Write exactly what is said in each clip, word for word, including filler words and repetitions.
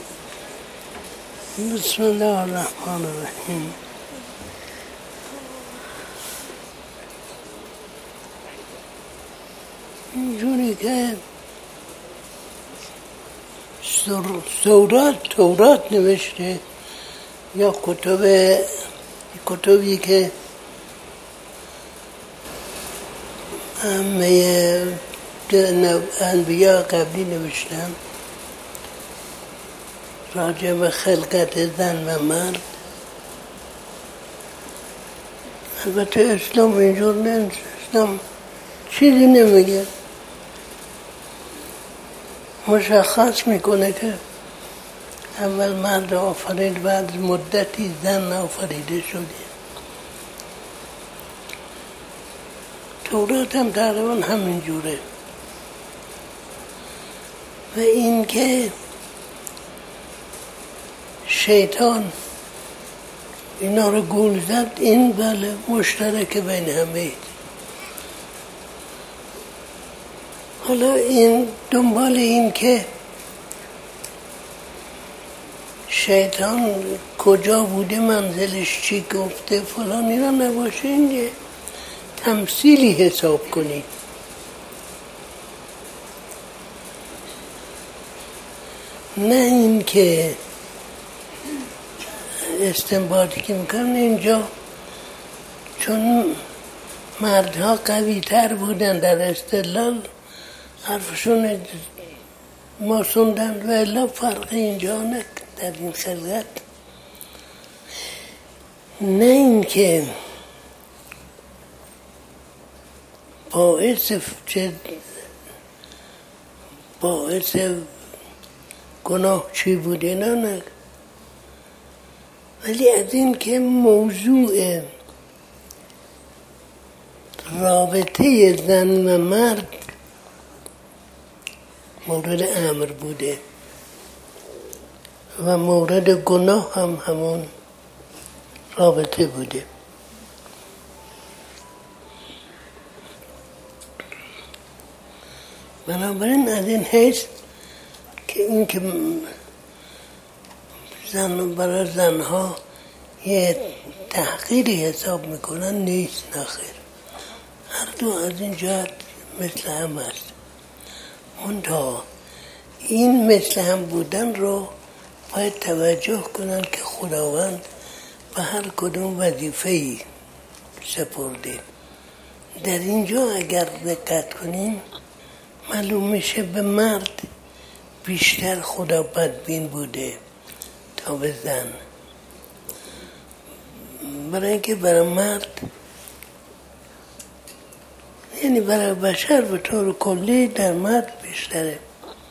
بسم الله الرحمن الرحیم. اینجوری که تورات تورات نوشته یا کتب کتبی که همه انبیا قبلی نوشتن راجع به خلقت زن و مرد. البته اسلام اینجور نیست. اسلام چیزی نمیگه، مشخص میکنه که اول مرد آفرید، بعد مدتی زن آفریده شده. تورات هم تقریبا همین جوره. و این که شیطان اینا رو گول زد، این بله مشترک بین همه. حالا این دنبال این که شیطان کجا بوده، منزلش چی گفته فلان، اینا نباشه. این یه تمثیلی حساب کنید. نه این که استنباطی که میکنن اینجا، چون مردها قوی تر بودن در استدلال حرفشون ما سندن و الا فرق اینجا نه در این خلقت. نه این که باعث چه باعث گناه چی بوده، نه نه، ولی از این که موضوع رابطه زن و مرد مورد امر بوده و مورد گناه هم همون رابطه بوده. بنابراین از این حیث که این که زن برای زنها یه تحقیری حساب میکنن نیست، نخیر. هر دو از این جهت مثل هم هست. منتها این مثل هم بودن رو باید توجه کنن که خداوند به هر کدوم وظیفه‌ای سپرده. در اینجا اگر دقت کنیم معلوم میشه به مرد بیشتر خدا بدبین بوده تا به زن. برای اینکه برای مرد، یعنی برای بشر به طور کلی در مرد بیشتره.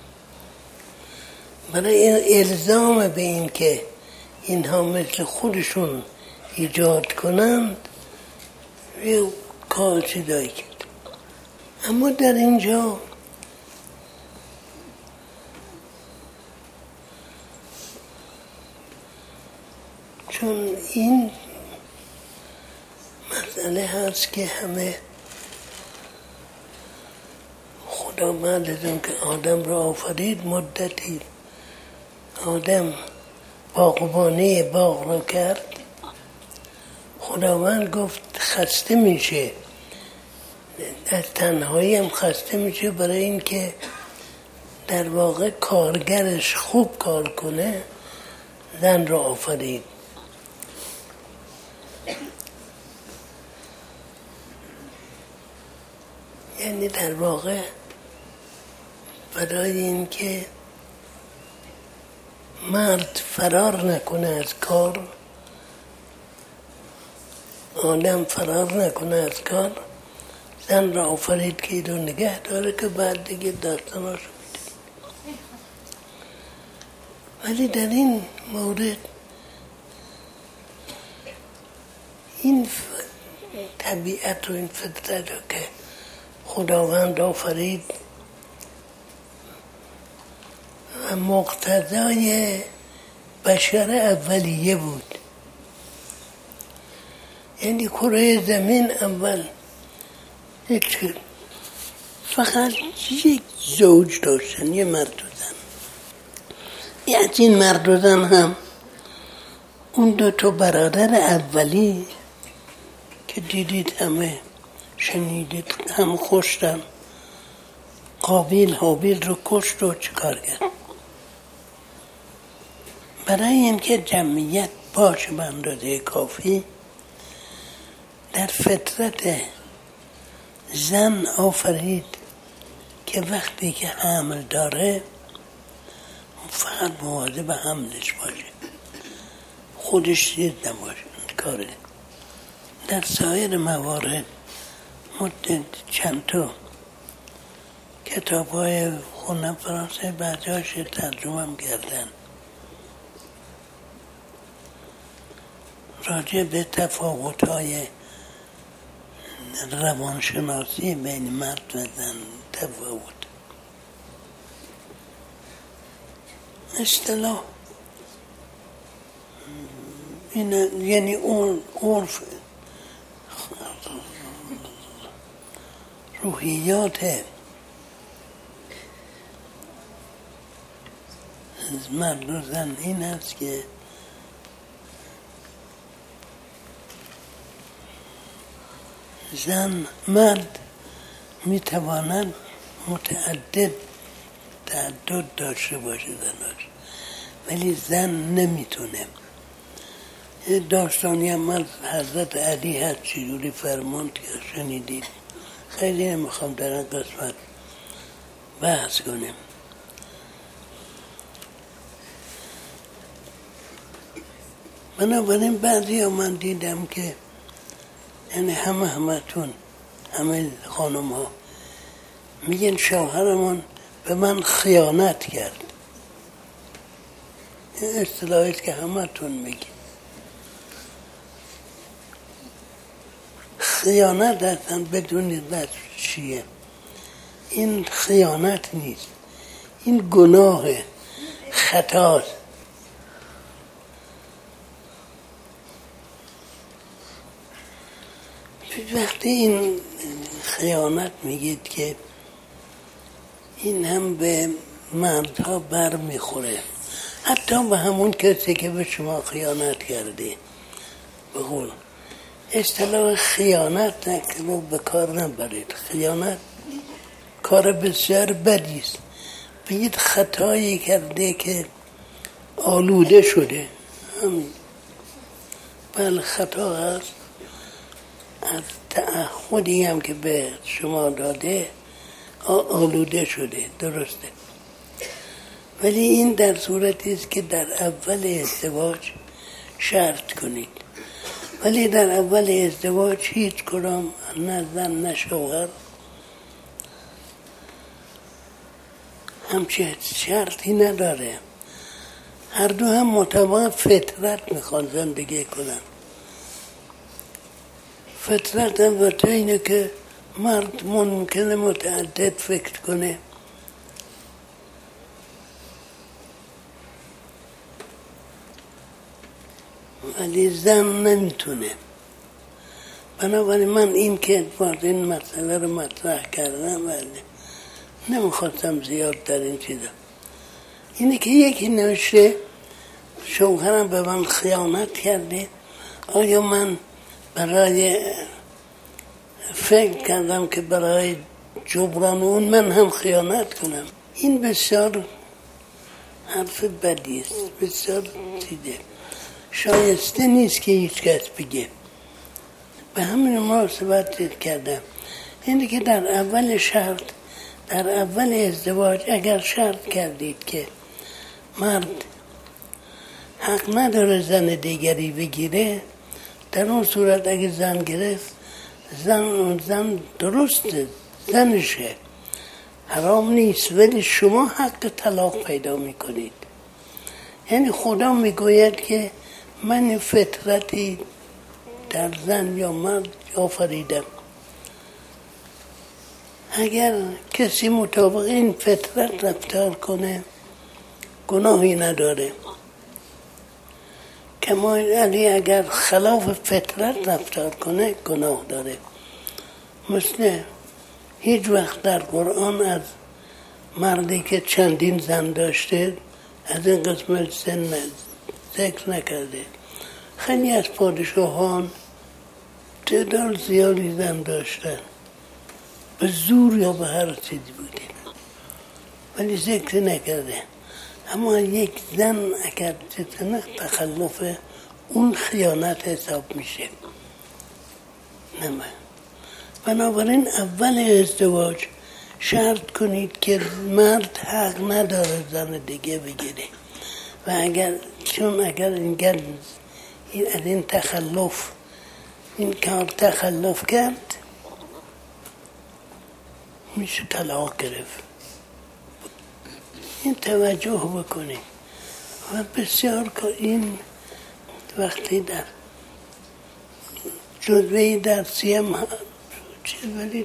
برای این الزام به این که اینها مثل خودشون ایجاد کنند یه کار چیزایی کرد. اما در اینجا چون این مسئله هست که همه خدا بعد از اون که آدم را آفرید مدتی آدم باغبانی باغ را کرد، خداوند گفت خسته میشه، از تنهایی هم خسته میشه. برای این که در واقع کارگرش خوب کار کنه زن را آفرید. یعنی در واقع برای این که مرد فرار نکنه از کار، آدم فرار نکنه از کار، زن را آفرید که ایدو نگه داره که بعد دیگه داستاناشو میده. ولی در این مورد این طبیعت و این فطرت رو که خداوند آفرید و مقتضای بشر اولیه بود. یعنی کره زمین اول یک فقط یک زوج داشتن، یه مرد و زن. از این مرد و زن هم اون دو تا برادر اولی که دیدید همه شنیدید هم کشتن، قابیل حابیل رو کشت و چیکار کرد؟ برای اینکه جمعیت باشه به اندازه کافی در فطرت زن آفرید که وقتی که حمل داره فقط مواظب حملش باشه، خودش چیز نباشه کاره. در سایر موارد مدت چند تا کتاب های خونه فرانسه بعضی‌هاش ترجمه هم کردن راجع به تفاوت های روانشناسی بین مرد و زن. تفاوت اصطلاح این یعنی اون عرف روحیات مرد و زن این است که زن مرد میتواند متعدد تعدد داشته باشه زناش، ولی زن نمیتونه. داستانی هم از حضرت علی هست چجوری فرماند که شنیدید، خیلی نمیخوام در این قسمت بحث کنیم. بنابراین بعضی ها من دیدم که یعنی همه همه تون همه خانم ها میگن شوهرمون به من خیانت کرد. این اصطلاحیست که همه تون میگن. خیانت اصلا بدونید بس چیه. این خیانت نیست، این گناه خطاست. وقتی این خیانت میگید که این هم به مردها بر میخوره، حتی به همون کسی که به شما خیانت کرده. به قول اصطلاح خیانت رو به کار نبرید. خیانت کار بسیار بدیست. بگید خطایی کرده که آلوده شده، همین. بله خطا هست، از تعهدی هم که به شما داده آلوده شده، درسته. ولی این در صورتی است که در اول ازدواج شرط کنید. ولی در اول ازدواج هیچ کدام نه زن نه شوهر همچه شرطی نداره. هر دو هم مطابق فطرت میخوان زندگی کنن. فطرت البته اینه که مرد ممکنه متعدد فکر کنه، ولی زن نمیتونه. بنابراین من این که باز این مسئله رو مطرح کردم ولی نمیخواستم زیاد در این چیزا. اینه که یکی نوشته شوهرم به من خیانت کرده، آیا من برای فکر کردم که برای جبران اون من هم خیانت کنم؟ این بسیار حرف بدی است، بسیار چیزه شایسته نیست که هیچ کس بگه. به همین مناسبت کردم اینه که در اول شرط در اول ازدواج اگر شرط کردید که مرد حق نداره زن دیگری بگیره، در اون صورت اگه زن گرفت زن زن درسته، زنشه، حرام نیست، ولی شما حق طلاق پیدا میکنید. یعنی خدا میگوید که من فطرتی در زن یا مرد آفریدم. اگر کسی مطابق این فطرت رفتار کنه گناهی نداره. کما علی اگر خلاف فطرت رفتار کنه گناه داره. مثل هیچ وقت در قرآن از مردی که چندین زن داشته از این قسمت سن ذکر نکرده. خیلی از پادشاهان تعداد زیادی زن داشتن، به زور یا به هر چیزی بوده، ولی ذکر نکرده. اما یک زن اگر چه تخلف اون خیانت حساب میشه. نه، بنابراین اول ازدواج شرط کنید که مرد حق نداره زن دیگه بگیره و اگر چون اگر اینگر این از این تخلف این کار تخلف کرد میشه طلاق گرفت. این توجه بکنید و بسیار که این وقتی در جزوه درسی هم چیز ولی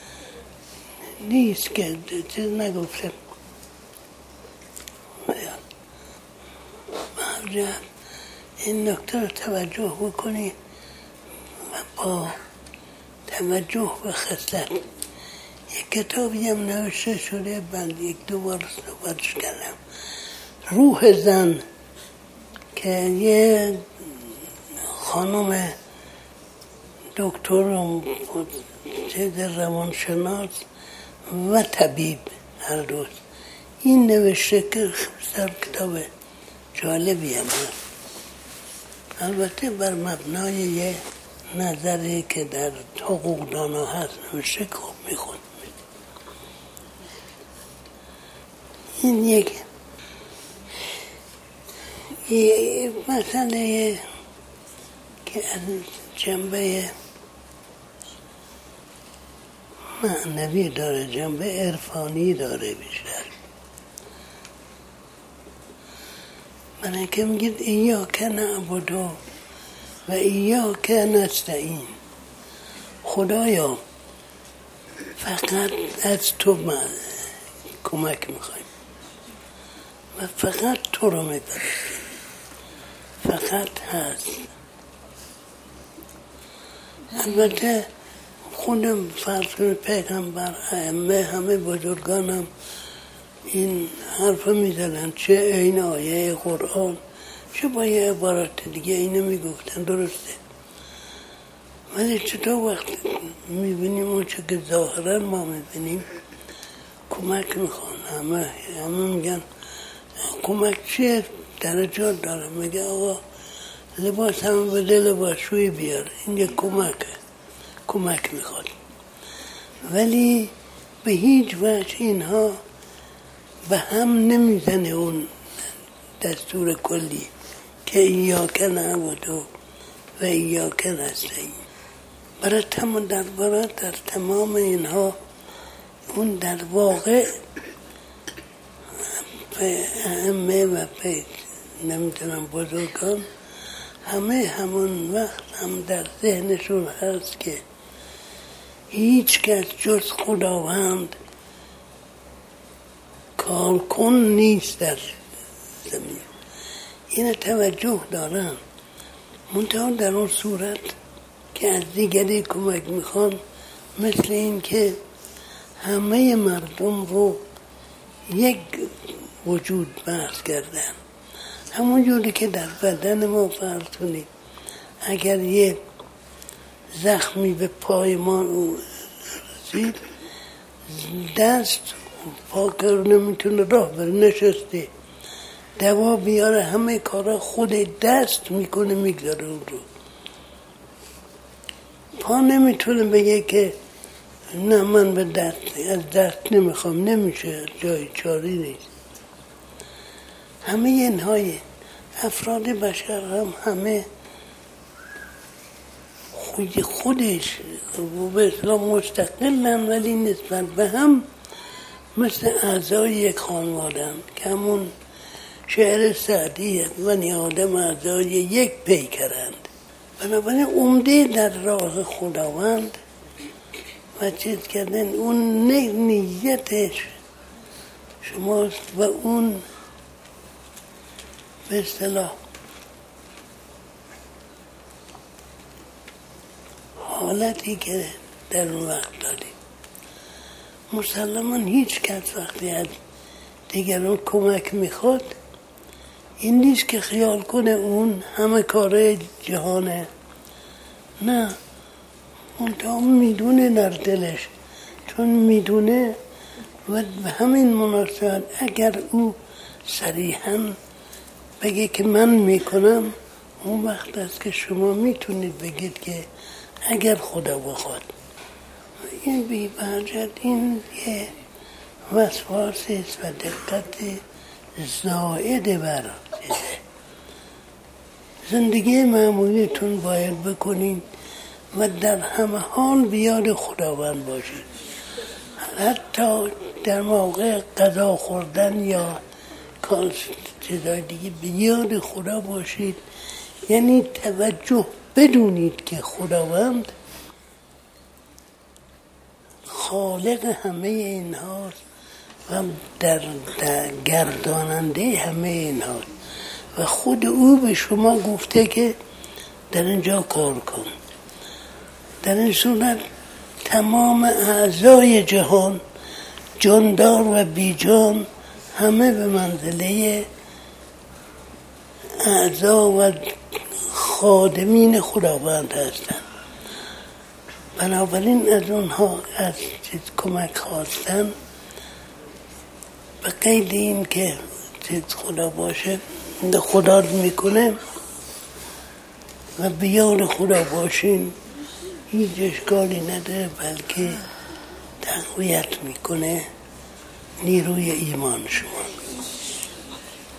نیست که چیز نگفتم مرجع این نکته رو توجه بکنید و با توجه به خصلت. یک کتابی هم نوشته شده، من یک دو بار صحبتش کردم، روح زن، که یه خانم دکتر چیز روانشناس و طبیب هر روز این نوشته که سر کتاب جالبی هم هست، البته بر مبنای یه نظری که در حقوقدانا هست نوشته که خوب میخوند. این یک یه مسئله که از جنبه معنوی داره، جنبه عرفانی داره بیشتر. من که میگید ایاک نعبد و ایاک نستعین، خدایا فقط از تو من کمک میخوایم و فقط تو رو میپرستیم، فقط هست. البته خودم فرض پیغمبر ائمه همه بزرگانم این حرف میزدن، چه این آیه قرآن چه با یه عبارت دیگه اینو میگفتن، درسته. ولی چطور وقتی میبینیم اون چه که ظاهرا ما میبینیم کمک میخوان، همه همه میگن کمک چیه درجات داره، میگه آقا لباس همه بده لباسشویی بیار، این یه کمکه، کمک میخواد. ولی به هیچ وجه اینها به هم نمیزنه اون دستور کلی که ایاک نعبد و ایاک نستعین. برای تمام در برای در تمام اینها اون در واقع به ائمه و به نمیدونم بزرگان همه همون وقت هم در ذهنشون هست که هیچ کس جز خداوند کارکن نیست در زمین. این توجه دارن، منتها در اون صورت که از دیگری کمک میخوان، مثل این که همه مردم رو یک وجود بحث کردن. همون جوری که در بدن ما فرض کنید اگر یه زخمی به پای ما رسید، دست پا کار نمیتونه راه بره، نشسته، دوا بیاره، همه کارا خود دست میکنه میگذاره اون رو. پا نمیتونه بگه که نه من به دست از دست نمیخوام، نمیشه، جای چاری نیست. همه اینهای افراد بشر هم همه خود خودش به اسلام مستقلن، ولی نسبت به هم مثل اعضای یک خانوادن که همون شعر سعدی بنی آدم اعضای یک پیکرند. بنابراین عمده در راه خداوند و چیز کردن اون نیتش شماست و اون به اصطلاح حالتی که در اون وقت داریم. مسلماً هیچ کس وقتی از دیگران کمک میخواد این نیست که خیال کنه اون همه کاره جهانه، نه، اون تا میدونه در دلش، چون میدونه و به همین مناسبت اگر او صریحاً بگه که من میکنم، اون وقت است که شما میتونید بگید که اگر خدا بخواد. این بی برجت این یه وسواسی است و دقت زائد بر زندگی معمولیتون باید بکنین و در همه حال بیاد خداوند باشید. حتی در موقع غذا خوردن یا چیزای دیگه بیاد خدا باشید، یعنی توجه بدونید که خداوند خالق همه این هاست و در, در گرداننده همه این هاست و خود او به شما گفته که در اینجا کار کن. در این صورت تمام اعضای جهان، جاندار و بیجان، همه به منزله اعضا و خادمین خداوند هستند. بنابراین از اونها از چیز کمک خواستن به قید این که چیز خدا باشه خدا میکنه و بیان خدا باشین هیچ اشکالی نداره، بلکه تقویت میکنه نیروی ایمان شما.